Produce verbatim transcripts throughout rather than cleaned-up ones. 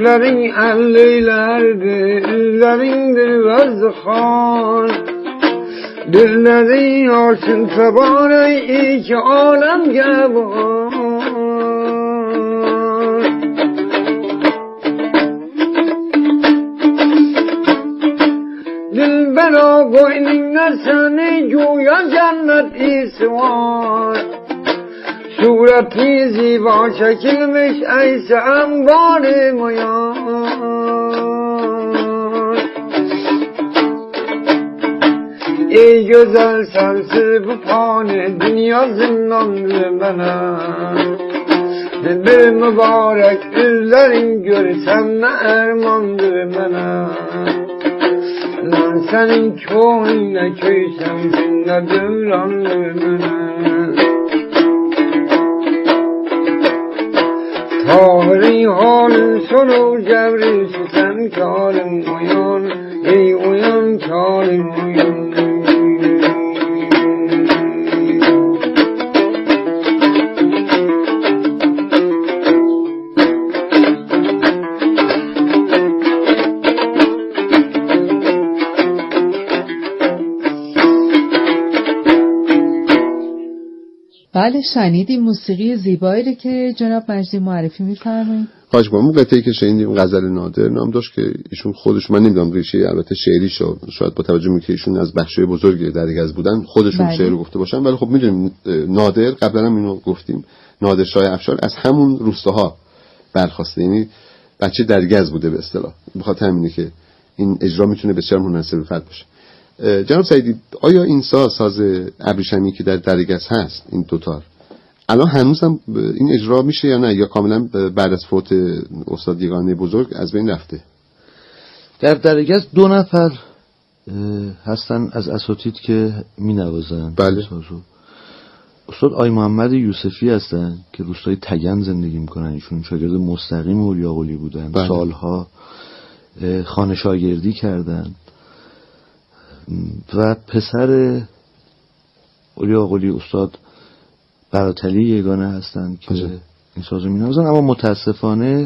Düşlerin elleylerdi, illerin dilvez khan. Dillerin yaşın tebare iki alem gevan. Dilbera boynunlar seni güya cennet isvan. Sureti ziba çekilmiş eyse envar-ı muyan. Ey güzel sensiz bu fani dünya zindandı bana. Bir mübarek yüzlerin görsem ne ermandı bana. Lan senin köyüne köysem zinne dövrandı bana. Tahri halin sonu cevri sen kalın uyan. Ey uyan kalın uyan. بله شنیدیم موسیقی زیبایی رو که جناب مجدی معرفی می‌فرمایید. خواهش می‌کنم. قطعه‌ای که شنیدیم غزل نادر نام داشت که ایشون خودش من نمیدونم ریشه البته شعریشو شاید با توجه به که ایشون از بخشای بزرگی در یزد بودن خودشون بله. شعر رو گفته باشن، ولی خب میدونیم نادر قبلا هم اینو گفتیم نادر شاه افشار از همون روستاها برخواسته، یعنی بچه در یزد بوده به اصطلاح، بخاطر همینه که این اجرا میتونه بسیار مناسب فرد باشه. جناب سعیدی آیا این ساز ساز ابریشمی که در درگز هست این دوتار الان هنوزم این اجرا میشه یا نه، یا کاملا بعد از فوت استاد یگانه بزرگ از بین رفته؟ در درگز دو نفر هستن از اساتید که می نوازن. بله. استاد آی محمد یوسفی هستن که روستای تگن زندگی میکنن، ایشون شاگرد مستقیم اولیا قلی بودن. بله. سالها خانه شاگردی کردن و پسر اولیا قلی استاد براتلی یگانه هستن که آجه. این سازو می نوازن، اما متاسفانه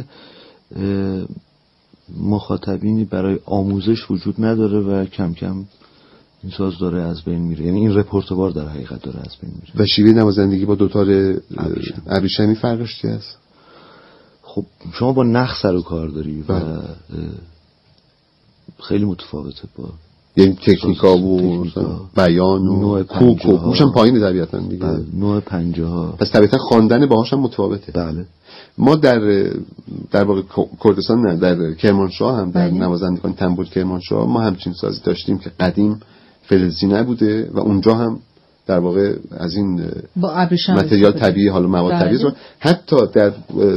مخاطبینی برای آموزش وجود نداره و کم کم این ساز داره از بین میره، یعنی این رپورتوار در حقیقت داره از بین میره. و شیوه نوازندگی با دوتار ابریشمی فرقش چی است؟ خب شما با نخ سر و کار داری و خیلی متفاوته با یعنی تکنیکا و بیان و کوک و کوشم پایین طبیعتاً دیگه نوع پنجه ها، پس طبیعتاً خواندن باهاش هم متفاوته. بله. ما در در واقع کردستان نه در کرمانشاه هم در نوازندگان تنبور کرمانشاه ما همچین سازی داشتیم که قدیم فلزی نبوده و اونجا هم در واقع از این متریال طبیعی حالا مواد بله. طبیعی حتی در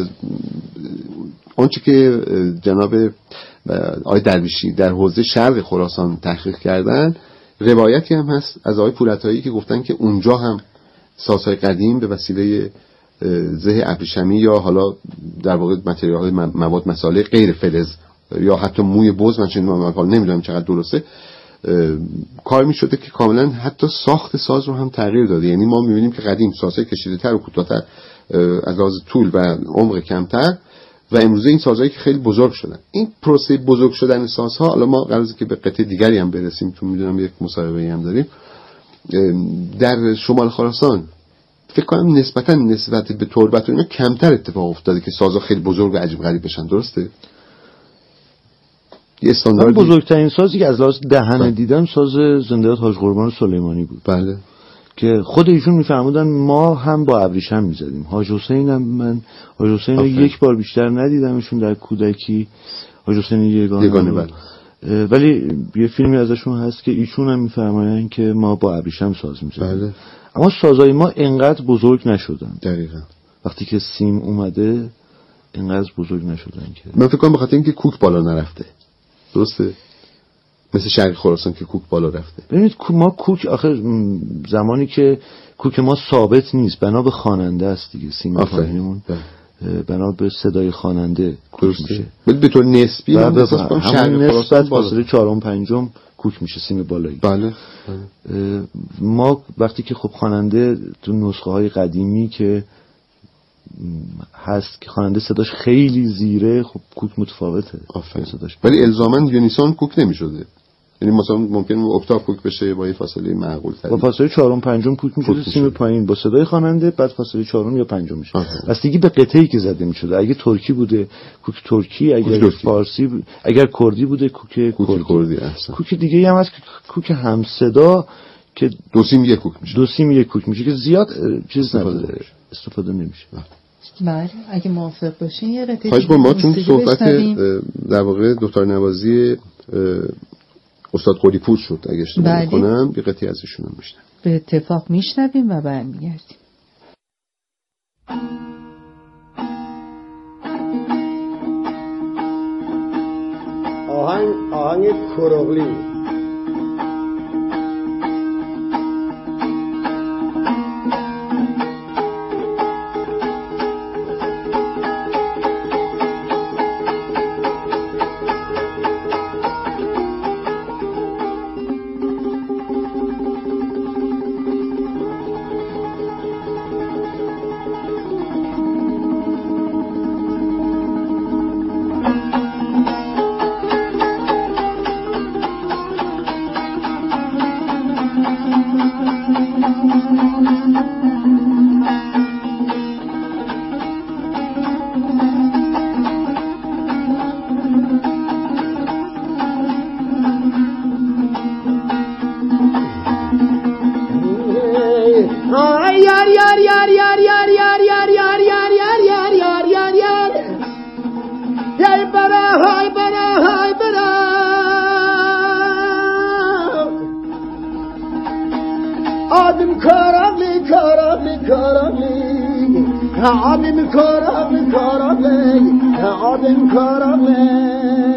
آنچه که جناب آقای درویشی در حوزه شرق خراسان تحقیق کردن، روایتی هم هست از آقای پولتایی که گفتن که اونجا هم سازهای قدیم به وسیله زه ابریشمی یا حالا در واقع متریال مواد مساله غیر فلز یا حتی موی بز، من چندان نمیدونم چقدر درسته، کار می شده که کاملا حتی ساخت ساز رو هم تغییر داده. یعنی ما می بینیم که قدیم سازهای کشیده تر و کوتاه‌تر از لحاظ طول و عمق کمتر و امروزه این سازهایی که خیلی بزرگ شدن. این پروسه بزرگ شدن سازها، حالا ما قراره که به قطعه دیگری هم برسیم چون میدونم یک مصاحبه‌ای هم داریم در شمال خراسان، فکر کنم نسبتا نسبت به تربت و اینا کمتر اتفاق افتاده که سازها خیلی بزرگ و عجیب غریب بشن، درسته؟ یه استاندارد بزرگترین سازی که از لحاظ دهنه دیدم ساز زنده حاج قربان سلیمانی بود. بله. که خود ایشون میفرمودن ما هم با ابریشم میزدیم. حاج حسین هم من حاج حسین رو یک بار بیشتر ندیدمشون در کودکی، حاج حسین یگانه, یگانه بله. ولی یه فیلمی ازشون هست که ایشون هم میفرماین که ما با ابریشم ساز میزدیم. بله. اما سازای ما انقدر بزرگ نشدن. دقیقاً. وقتی که سیم اومده انقدر بزرگ نشدن که من فکر کنم به خاطر اینکه کوک بالا نرفته. درسته؟ مثل شرق خراسان که کوک بالا رفته. ببینید ما کوک آخر زمانی که کوک ما ثابت نیست، بنا به خواننده است دیگه. سیم پایینمون بنا به صدای خواننده کوک میشه. ولی به طور نسبی من احساس کنم شرق خراسان فاصله چهارم پنجم کوک میشه سیم بالایی. بله. ما وقتی که خب خواننده تو نسخه های قدیمی که هست که خواننده صداش خیلی زیره، خب کوک متفاوته صداش، ولی الزاماً یونیسون کوک نمی‌شده. یعنی مثلا ممکن اکتاف کوک بشه با یه فاصله معقول تری، با فاصله چهارم پنجم کوک میشه سیم پایین با صدای خواننده، بعد فاصله چهارم یا پنجم میشه. بستگی به قطعه‌ای که زده میشده. اگه ترکی بوده کوک ترکی، اگر کوک فارسی ب... اگر کردی بوده کوک کوک کردی. احسن. کوک دیگه هم هست کوک هم صدا که دو سیم یک کوک میشه. دو سیم یک کوک میشه که زیاد چیز نداره، استفاده نمیشه. بله اگه موافق باشین یه قطعه خواهش ما چون صحبت در واقع دکتر نوازی استاد قلی پور شد اگه اشتباه بله. نکنم یه قطعی از ایشون هم میشنم. به اتفاق میشنویم و برمیگردیم. آهنگ آهنگ کروغلی. آدم کارابلی کارابلی کارابلی آدم کارابلی کارابلی آدم کارابلی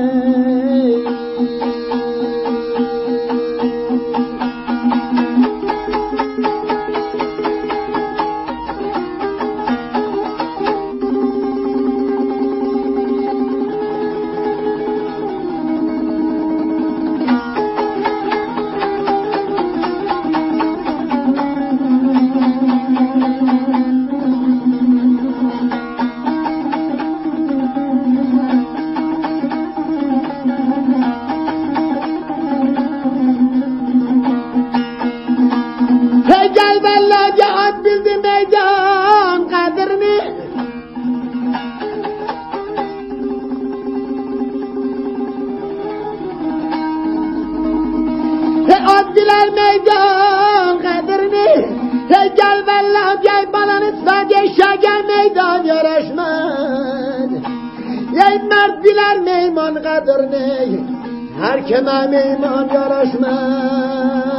هر که من میمان یارش من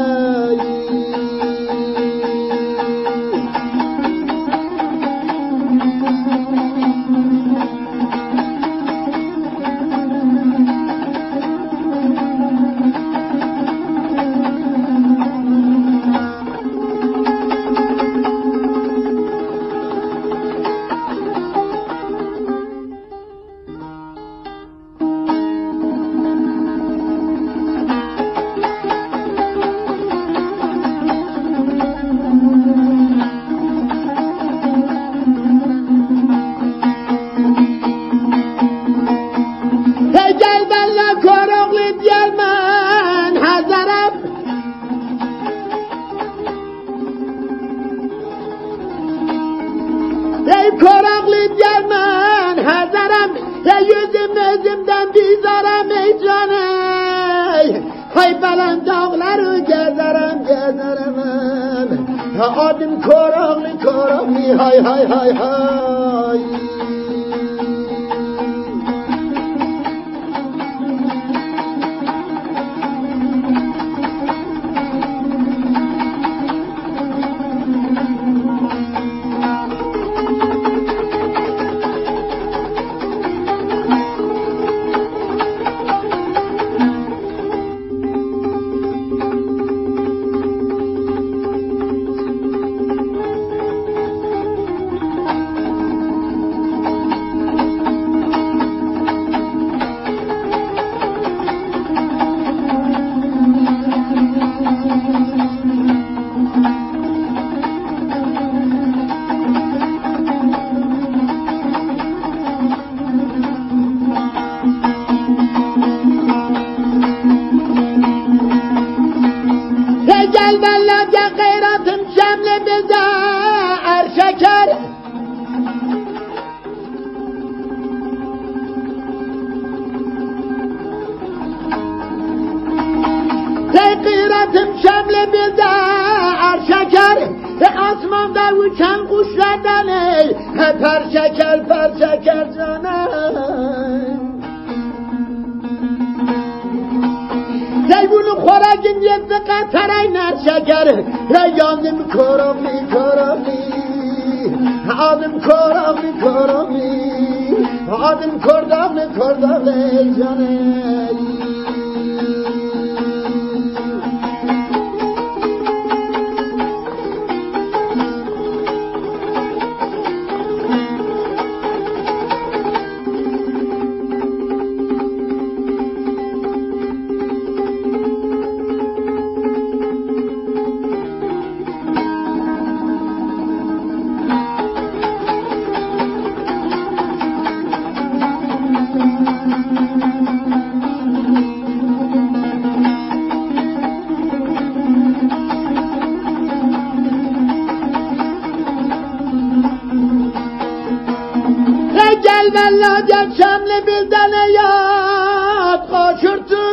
آدم کاراملی کاراملی های های های های او چند قوش زدنه پر شکر پر شکر جانم زیبون خوراکیم یک قطر ای نر شکر ریانم کرامی کرامی آدم کرامی کرامی آدم کرداغ کرداغ جانم Valla gerçemli bilden yat kaçırdım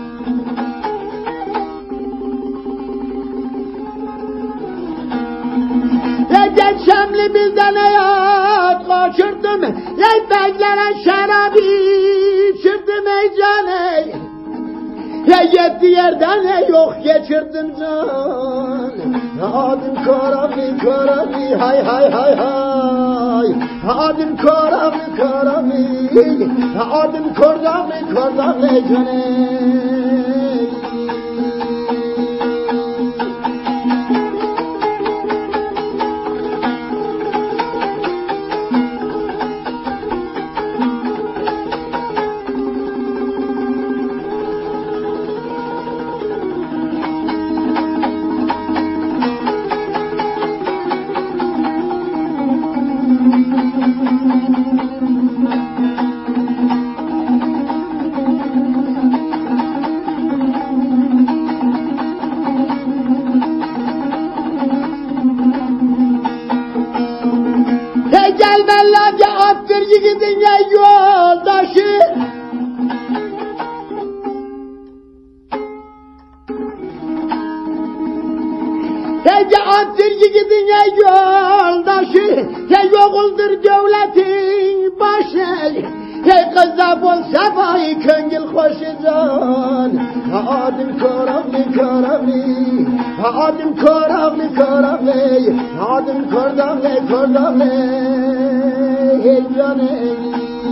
Ya gerçemli bilden yat kaçırdım Ya beklere şarabı içirdim ey caney Ya yetti yerden yok geçirdim can Adım karami karami hay hay hay hay Adım karami karami Adım kordami kordami caney Gidin ya yoldaşı Ece attır gidin ya yoldaşı Ya yokuldur devletin başı Ya kızda bol sefayı köngül hoşuzan Adım karami karami Adım karami karami Adım kordami kordami Hey canım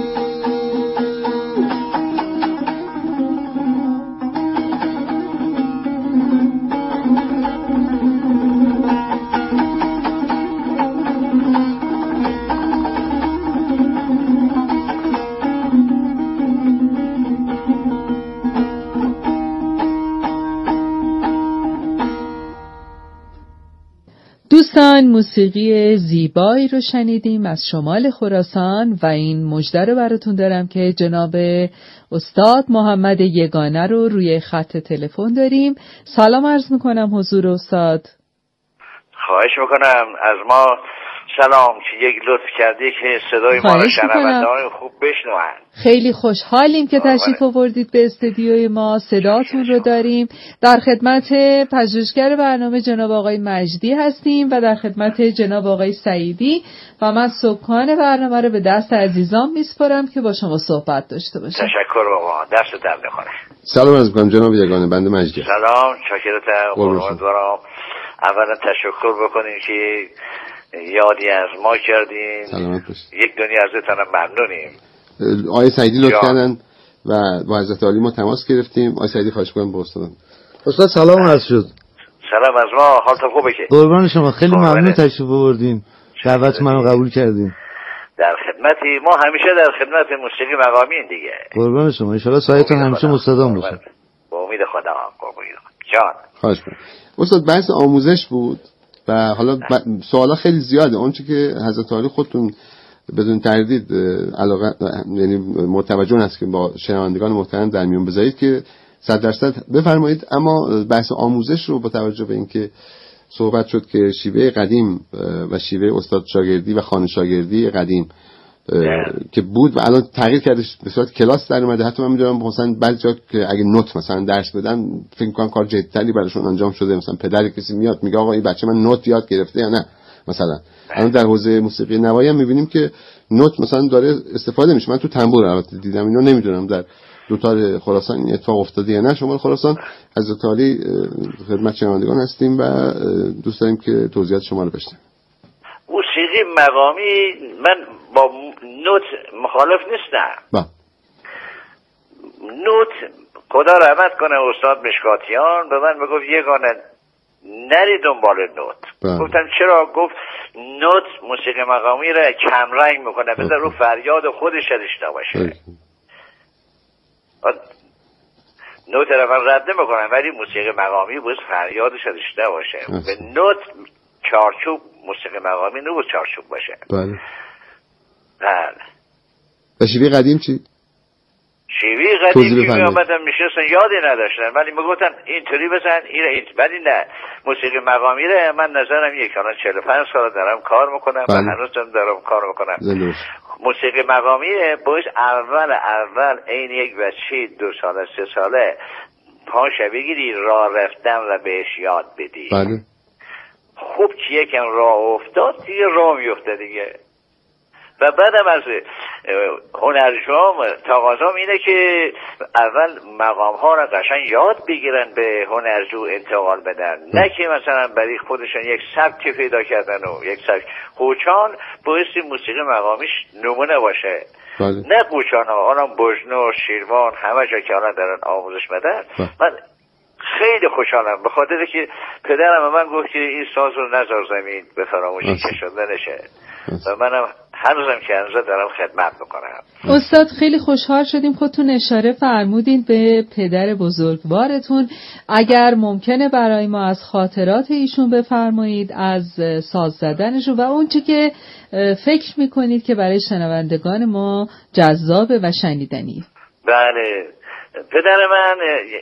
دوستان موسیقی زیبایی رو شنیدیم از شمال خراسان و این مژده رو براتون دارم که جناب استاد محمد یگانه رو روی خط تلفن داریم. سلام عرض میکنم حضور استاد. خواهش میکنم از ما سلام که یک لطف کردی که صدای ما رو شنوندگان خوب بشنوند. خیلی خوشحالیم که تشریف آوردید به استودیوی ما، صداتون رو داریم. در خدمت پژوهشگر برنامه جناب آقای مجدی هستیم و در خدمت جناب آقای سعیدی و من سکان برنامه رو به دست عزیزان میسپارم که با شما صحبت داشته باشم. تشکر بابا، دست درد نکنه. سلام عرض می‌کنم جناب یگانه، بنده مجدی. سلام، شاکرتم. قربان دارم. اولا تشکر بکنیم که یادی از ما کردین. سلامت باشید. یک دنیا ازتون ممنونیم. آقای سعیدی لطف کردن و با حضرت عالی ما تماس گرفتیم. آقای سعیدی خواهش می‌کنم با استادم. استاد سلام عرض شد. سلام از ما، حالتون خوبه که؟ قربان شما، خیلی ممنون تشریف آوردین. دعوت منو قبول کردین. در خدمتی، ما همیشه در خدمت موسیقی مقامی دیگه. قربان شما، ان شاء الله سایتون همیشه مستدام باشه. با امید خدا. قربان جان. خواهش می‌کنم. استاد بحث آموزش بود و حالا ب... سوالا خیلی زیاده. اون چیزی که حضرت عالی خودتون بدون تردید علاقه یعنی متوجه هست که با شنوندگان محترم در میون بذارید که صد درصد بفرمایید. اما بحث آموزش رو با توجه به اینکه صحبت شد که شیوه قدیم و شیوه استاد شاگردی و خانه شاگردی قدیم که بود و الان تغییر کرده به صورت کلاس در اومده. حتی من می‌دونم مثلا بعضی جا که اگه نوت مثلا درس بدن فکر می‌کنم کار جدی‌تری براشون انجام شده. مثلا پدر کسی میاد میگه آقا این بچه من نوت یاد گرفته یا نه، مثلا الان در حوزه موسیقی نوایی هم می‌بینیم که نوت مثلا داره استفاده میشه. من تو تنبور البته دیدم، اینو نمیدونم در دوتار خراسان این اتفاق افتاده یا نه. شما خراسان حضرت عالی خدمت شنوندگان هستیم و دوست داریم که توضیحات شما رو بشنویم. موسیقی مقامی من با نوت مخالف نیستم. با نوت خدا رحمت کنه استاد مشکاتیان به من میگفت یگانه نری دنبال نوت. با. گفتم چرا؟ گفت نوت موسیقی مقامی را کم رنگ میکنه، بذار رو فریاد خودش داشته باشه. نوت را من رد نمیکنم ولی موسیقی مقامی باید فریادش داشته باشه. به نوت چارچوب موسیقی مقامی نبود چارچوب باشه. بله. بله. و شیوه قدیم چی؟ شیوه قدیم که می آمدن میشستن یادی نداشتن ولی میگفتن اینطوری بزن این این ولی نه موسیقی مقامی را من نظرم یک الان چهل و پنج سال دارم کار میکنم و هنوزم دارم کار میکنم. موسیقی مقامی باید اول اول این یک بچه دو ساله سه ساله پاشه بگیری راه رفتن و بهش یاد بدی. بله. خوب که یکم راه افتاد دیگه راه میفته دیگه. و بعدم از هنرجوام تقاضام اینه که اول مقام ها را قشنگ یاد بگیرن به هنرجو انتقال بدن، نه که مثلا برای خودشون یک سبک پیدا کردن و یک سبک قوچان بایستی موسیقی مقامیش نمونه باشه. بله. نه قوچان ها آنم بجنو شیروان همه جا که الان دارن آموزش بدن. من خیلی خوشحالم به خاطر که پدرم من گفت که این ساز رو نذار زمین به فراموشی کشنده نشه و منم هنوزم که هنوز دارم خدمت میکنم. استاد خیلی خوشحال شدیم خودتون اشاره فرمودین به پدر بزرگوارتون. اگر ممکنه برای ما از خاطرات ایشون بفرمایید، از ساز زدنشون و اون چی که فکر میکنید که برای شنوندگان ما جذابه و شنیدنی. بله، پدر من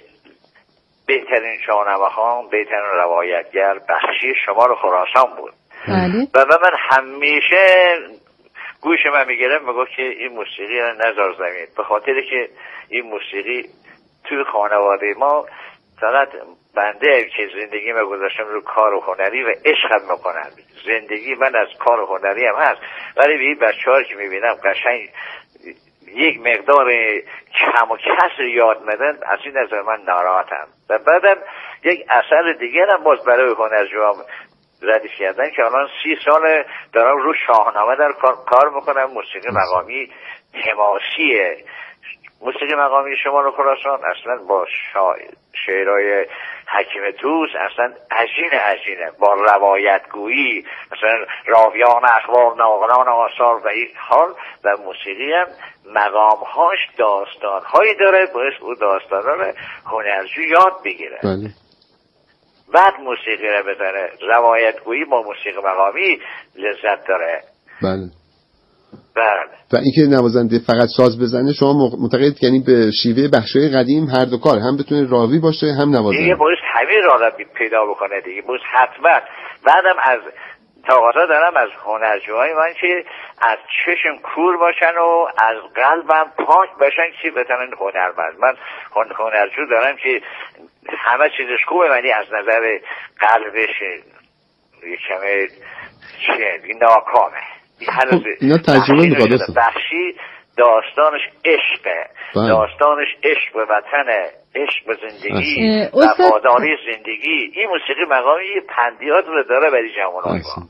بهترین شاهنواخوان، بهترین روایتگر بخشی شمال خراسان بود. بله. و من همیشه گوش من میگرم میگفت که این موسیقی رو نذار زمین، به خاطر که این موسیقی توی خانواده ما فقط بنده که زندگی من گذاشتم رو کار هنری و عشقم میکنم. زندگی من از کار هنری هم هست ولی به این بچه ها که میبینم قشنگ یک مقدار کم و کسر یاد میدن، از این نظر من ناراحتم. و بعدم یک اثر دیگر هم باز برای هنرجوام ردیف کردن که الان سی سال دارم رو شاهنامه در کار, کار میکنم. موسیقی مقامی تماسیه. موسیقی مقامی شمال خراسان اصلا با شعرهای حکیم توس اصلا عجین عجینه، با روایتگویی مثلا راویان اخبار ناقلان آثار و این حال. و موسیقی هم مقامهاش داستانهایی داره باید او داستانها رو هنرجو یاد بگیره. بله. بعد موسیقی رو بزنه. روایتگویی با موسیقی مقامی لذت داره. بله. بله. و اینکه نوازنده فقط ساز بزنه شما معتقد یعنی به شیوه بخشای قدیم هر دو کار، هم بتونه راوی باشه هم نوازنده. دیگه باید همین را پیدا بکنه دیگه. باید حتما بعدم از تقاضا دارم از هنرجوهای من که از چشم کور باشن و از قلبم پاک باشن که بتونن هنرمند. من هنرجو دارم که همه چیزش خوبه ولی از نظر قلبش یک کمه چه ناکامه. اینا تجربه میخواد. بخشی داستانش عشقه. داستانش عشق به وطنه، عشق به زندگی، وفاداری زندگی. این موسیقی مقامی پندیات رو داره برای جوانان ما.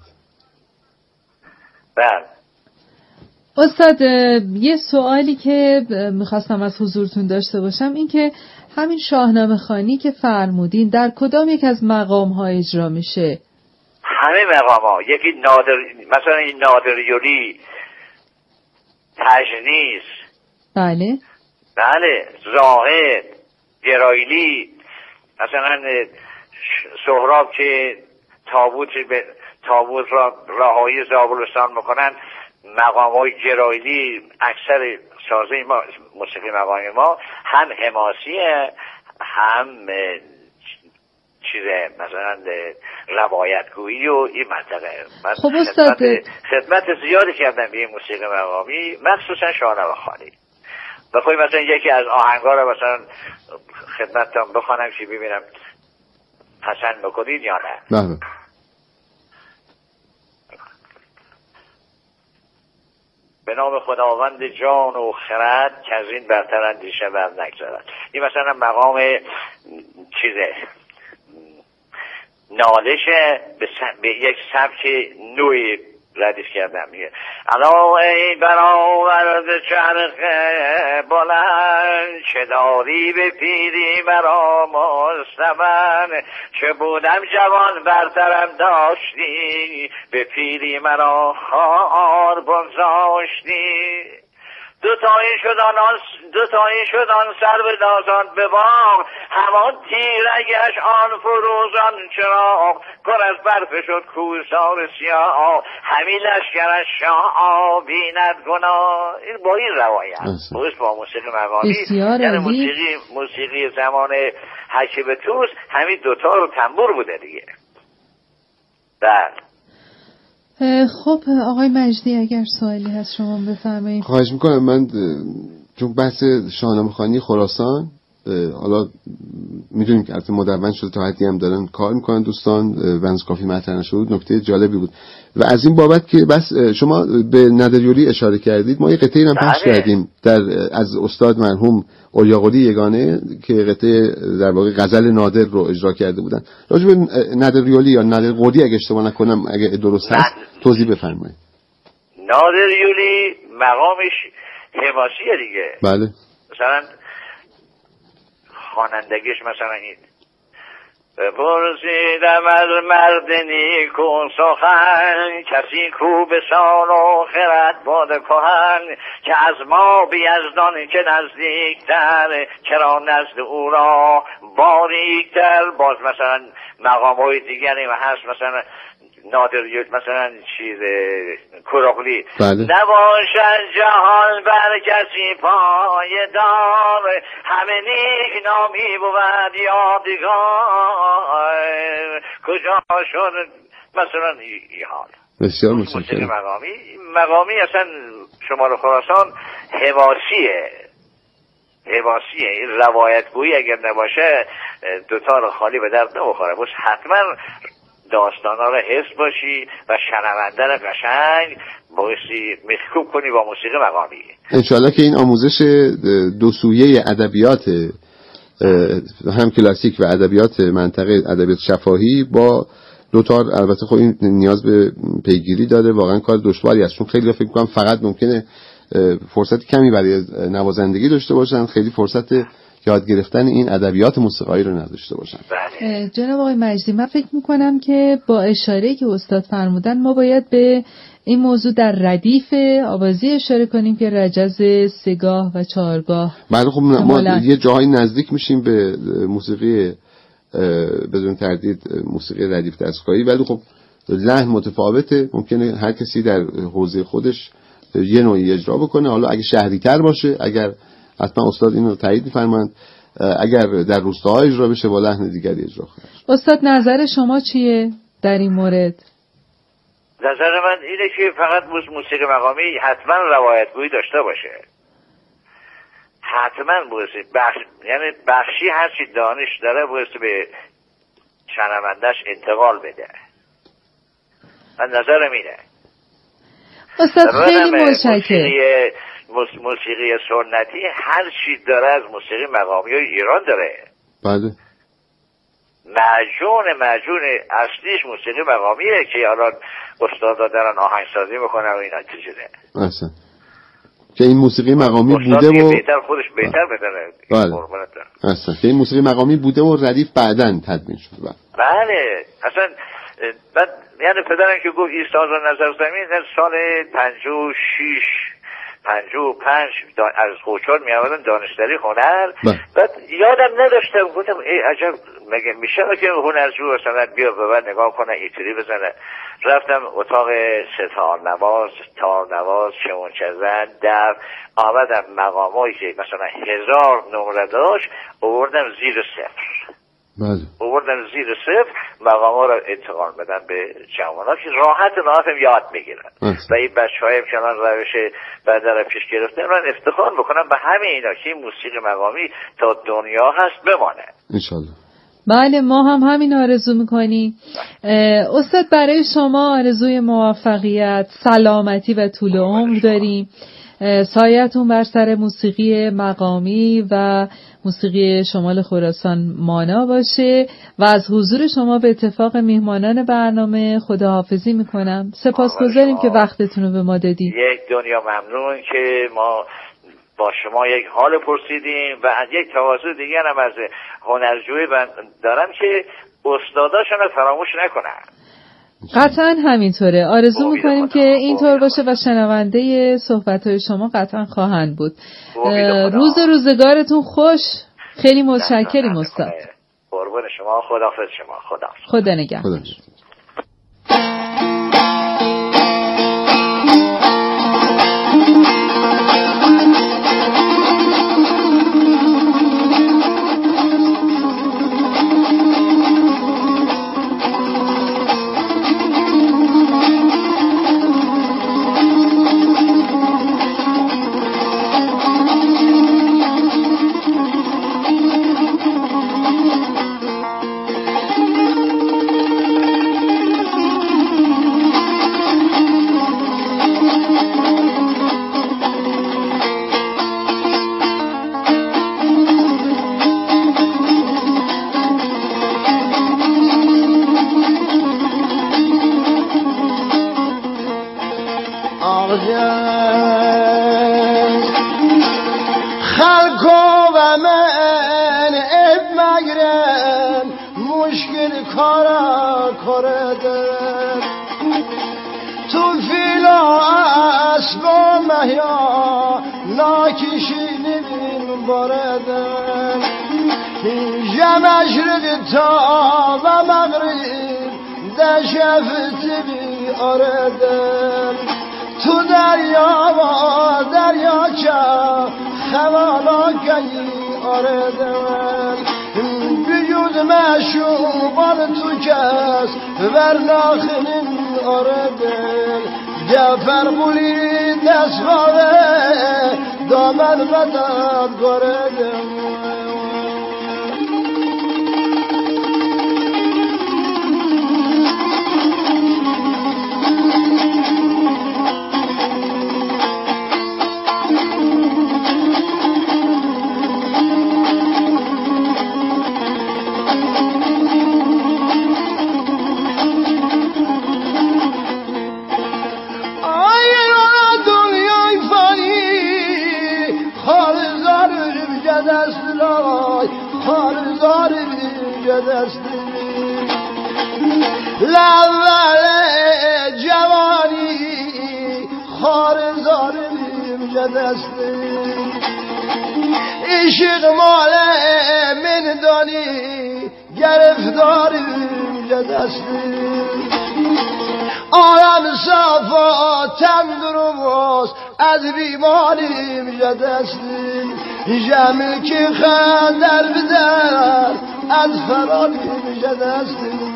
بله. استاد یه سوالی که میخواستم از حضورتون داشته باشم این که همین شاهنامه خوانی که فرمودین در کدام یک از مقام ها اجرا میشه؟ همه مقام ها. یکی نادر، مثلا این نادریولی، تجنیس، بله بله، زاهد، گرایلی، مثلا سهراب که تابوت به تابوت را رهایی زابلستان میکنن. مقام های گرایلی اکثر سازه ما موسیقی مقامی ما هم حماسیه هم چیزه مثلا روایتگویی و این منطقه. من خب استاد خدمت, خدمت زیادی کردم به این موسیقی مقامی مخصوصا شاهنامه خوانی. بخوای مثلا یکی از آهنگا رو مثلا خدمتتون بخوانم که ببینم پسند بکنید یا نه. بله. به نام خداوند جان و خرد که از این برتر اندیشه بر نگذارد. این مثلا مقام چیزه نالشه به, به یک سبک نوعی ردیف کردم. میگه الا ای برآورد چرخ بلند چه داری به پیری مرا مستمن، چه بودم جوان برترم داشتی به پیری مرا خار بگذاشتی. دو تایی شد آن دو تایی شد آن سر به دازان به باغ، همان تیرگش آن فروزان چراغ، پر از برف شد کوهسار سیاه، همین لشکرش شاه بیند گناه. این با این روایت باید با موسیقی مقامی، یعنی موسیقی موسیقی زمان حکیم توس همین دوتا رو تنبور بوده دیگه. بله خب آقای مجدی اگر سوالی هست شما بفرمایید. خواهش میکنم. من چون بحث شاهنامه خوانی خراسان حالا میدونیم که البته مدون شده تا حدی هم دارن کار میکنن دوستان و از کافی مطرح نشده بود، نکته جالبی بود و از این بابت که بس شما به ندریولی اشاره کردید، ما یه قطعه هم پخش کردیم در از استاد مرحوم اولیاقلی یگانه که قطعه در واقع غزل نادر رو اجرا کرده بودن. راجع به ندریولی یا نادرقلی اگه اشتباه نکنم اگه درست هست توضیح بفرمایید. نادریولی مقامش حماسیه دیگه. بله. مثلا خوانندگیش مثلا این بپرسیدم از مرد نیکو سخن، کسی کو به سان و خرد باد کهن، که از ما به یزدان که نزدیکتر، چرا نزد او را باریکتر. باز مثلا مقام های دیگری هست، مثلا نادریولی مثلا چیز کراغلی بله. نباشد جهان بر کسی پایدار، همه نیک نامی بود یادگار، کجا شد مثلا این حال. بسیار متشکرم. مقامی مقامی اصلا شمال خراسان حواسیه حواسیه این روایت گویی اگر نباشه دوتا رو خالی به درد نمیخوره. بس حتما داستانا رو حس باشی و شنونده رو قشنگ بایستی مخکوب کنی با موسیقی مقامی. انشالله که این آموزش دو سویه ادبیات هم کلاسیک و ادبیات منطقه ادبیات شفاهی با دوتار، البته خب این نیاز به پیگیری داره، واقعا کار دشواری است، چون خیلی فکر می‌کنم فقط ممکنه فرصت کمی برای نوازندگی داشته باشن، خیلی فرصت یاد گرفتن این ادبیات موسیقایی رو نداشته باشن. جناب آقای مجدی من فکر میکنم که با اشاره که استاد فرمودن ما باید به این موضوع در ردیف آوازی اشاره کنیم که رجز سگاه و چهارگاه. بله خب ما یه جاهای نزدیک میشیم به موسیقی بدون تردید موسیقی ردیف دستگاهی، ولی خب لحن متفاوته، ممکنه هر کسی در حوزه خودش یه نوعی اجرا بکنه. حالا اگه شهری‌تر باشه، اگر حتما استاد اینو تایید می‌فرمایند، اگر در روستاها اجرا بشه با لحن دیگری اجرا خواهد. استاد نظر شما چیه در این مورد؟ نظر من اینه که فقط موسیقی مقامی حتما روایتگویی داشته باشه، حتما باید بخش، یعنی بخشی هر چی دانش داره باید به شنونده‌اش انتقال بده. من نظرم اینه. استاد خیلی متشکرم. موسیقی سنتی هر چی داره از موسیقی مقامی های ایران داره. بله. معجون معجون اصلیش موسیقی مقامیه که الان استادا دارن آهنگسازی میکنن و اینا چیزه. اصلا که این موسیقی مقامی بوده و بهتر خودش بهتر بدونه. بله. اصلا که این موسیقی مقامی بوده و ردیف بعداً تدوین شد. بله. اصلا بعد یعنی پدرم که گفت این ساز نظر زمین در سال پنجاه و شش پنجاه و پنج از قوچار می آمدن دانشگاهی هنر. بعد یادم نداشتم، گفتم ای عجب مگه میشه که هنرجو مثلا بیا به بعد نگاه کنه ایتری بزنه. رفتم اتاق ستار نواز، تار نواز، چمونچه زن، در آمدم مقامایی که مثلا هزار نمره داشت آوردم زیر صفر. بله. آوردن زیر صفر مقام‌ها رو انتقال بدن به جوان‌ها که راحت راحت هم یاد میگیرن و این بچه‌های هم که الان روش بدر پیش گرفتن من افتخار بکنم به همه اینا که این موسیقی مقامی تا دنیا هست بمانه انشالله. بله ما هم همین آرزو میکنیم. استاد برای شما آرزوی موفقیت، سلامتی و طول عمر داریم. سایتون بر سر موسیقی مقامی و موسیقی شمال خراسان مانا باشه و از حضور شما به اتفاق میهمانان برنامه خداحافظی میکنم. سپاسگزاریم که وقتتون رو به ما دادید. یک دنیا ممنون که ما با شما یک حال پرسیدیم و یک تواضع دیگه هم از هنرجوی دارم که استاداشون رو فراموش نکنن. قطعا همینطوره. آرزو میکنیم که اینطور باشه و شنونده صحبت‌های شما قطعا خواهند بود. روز روزگارتون خوش. خیلی متشکریم استاد. قربان شما. خداحافظ شما. خداحافظ. خدا نگهدار. خلقو و من اب مگرم مشکل کارا کردم تو فیلا اسبا مهیا ناکشی نبین باردم جمشرق تا و مغرب دشفت بی آردم تو دریا و دریا چا خوالا گی آردم بیود مشوبان تو کس ورناخنین آردم جفر بولی دستگاه دامن بداد گردم لول جوانی خارزاریم جدستیم عشق مال من دانی گرفتاریم جدستیم آرام صفا تندرموز از بیماریم جدستیم جمعی که خندر بدر از فراریم جدستیم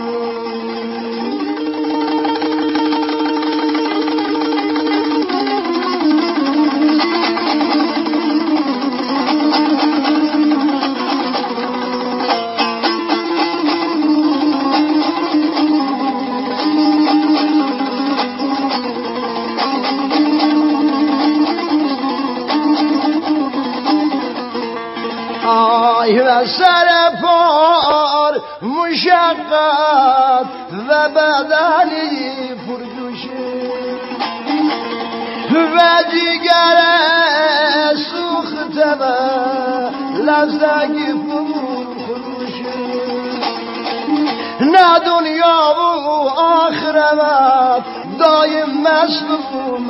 آی و سر پار مشقت و بدنی پرجوشی و دیگر سوخت و لرزگی پر خروشی نه دنیا و آخرت دایم مصلوم